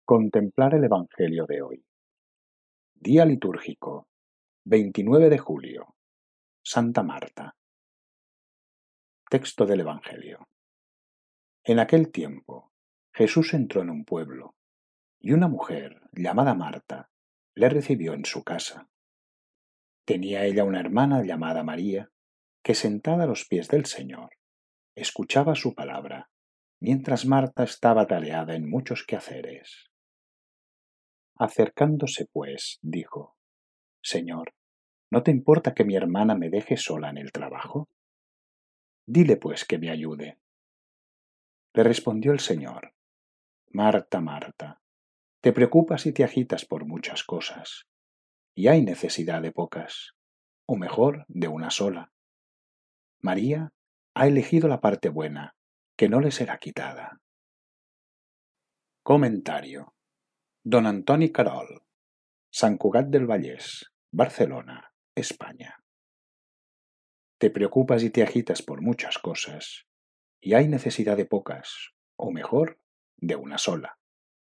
Contemplar el Evangelio de hoy. Día litúrgico, 29 de julio. Santa Marta. Texto del Evangelio. En aquel tiempo, Jesús entró en un pueblo, y una mujer, llamada Marta, le recibió en su casa. Tenía ella una hermana llamada María, que sentada a los pies del Señor, escuchaba su palabra, mientras Marta estaba atareada en muchos quehaceres. Acercándose, pues, dijo: Señor, ¿no te importa que mi hermana me deje sola en el trabajo? Dile, pues, que me ayude. Le respondió el Señor: Marta, Marta, te preocupas y te agitas por muchas cosas, y hay necesidad de pocas, o mejor, de una sola. María ha elegido la parte buena, que no le será quitada. Comentario. Don Antoni Carol, Sant Cugat del Vallès, Barcelona, España. Te preocupas y te agitas por muchas cosas, y hay necesidad de pocas, o mejor, de una sola.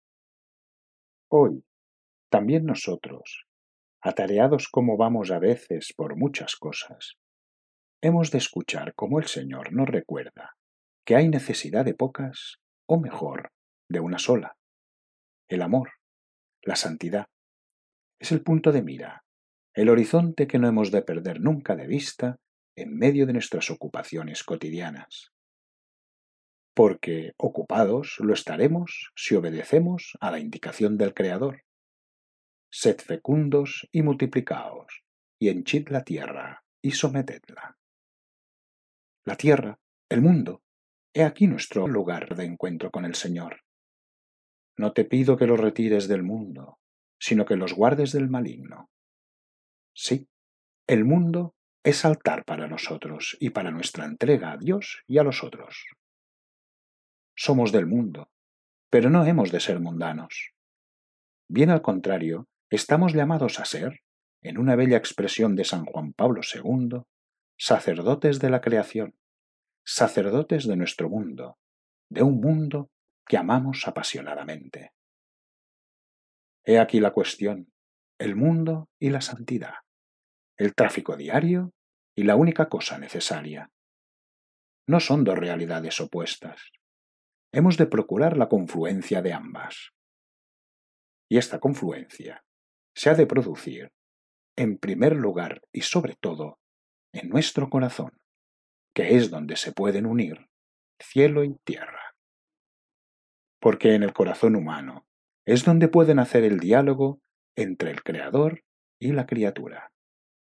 Hoy, también nosotros, atareados como vamos a veces por muchas cosas, hemos de escuchar cómo el Señor nos recuerda que hay necesidad de pocas, o mejor, de una sola. El amor, la santidad, es el punto de mira, el horizonte que no hemos de perder nunca de vista en medio de nuestras ocupaciones cotidianas. Porque ocupados lo estaremos si obedecemos a la indicación del Creador. Sed fecundos y multiplicaos, y henchid la tierra, y sometedla. La tierra, el mundo, he aquí nuestro lugar de encuentro con el Señor. No te pido que los retires del mundo, sino que los guardes del maligno. Sí, el mundo es altar para nosotros y para nuestra entrega a Dios y a los otros. Somos del mundo, pero no hemos de ser mundanos. Bien al contrario, estamos llamados a ser, en una bella expresión de San Juan Pablo II, sacerdotes de la creación, sacerdotes de nuestro mundo, de un mundo que amamos apasionadamente. He aquí la cuestión: el mundo y la santidad, el tráfico diario y la única cosa necesaria. No son dos realidades opuestas. Hemos de procurar la confluencia de ambas. Y esta confluencia se ha de producir, en primer lugar y sobre todo, en nuestro corazón, que es donde se pueden unir cielo y tierra. Porque en el corazón humano es donde puede nacer el diálogo entre el Creador y la criatura.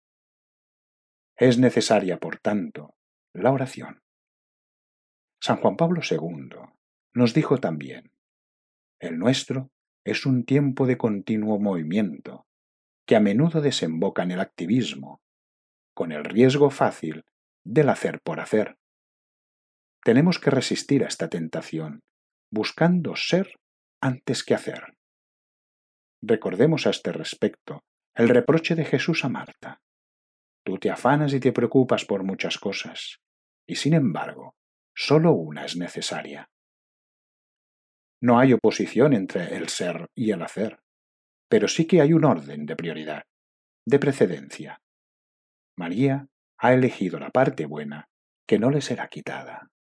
Es necesaria, por tanto, la oración. San Juan Pablo II nos dijo también: el nuestro es un tiempo de continuo movimiento, que a menudo desemboca en el activismo, con el riesgo fácil del hacer por hacer. Tenemos que resistir a esta tentación, buscando ser antes que hacer. Recordemos a este respecto el reproche de Jesús a Marta: tú te afanas y te preocupas por muchas cosas, y sin embargo, solo una es necesaria. No hay oposición entre el ser y el hacer, pero sí que hay un orden de prioridad, de precedencia. María ha elegido la parte buena, que no le será quitada.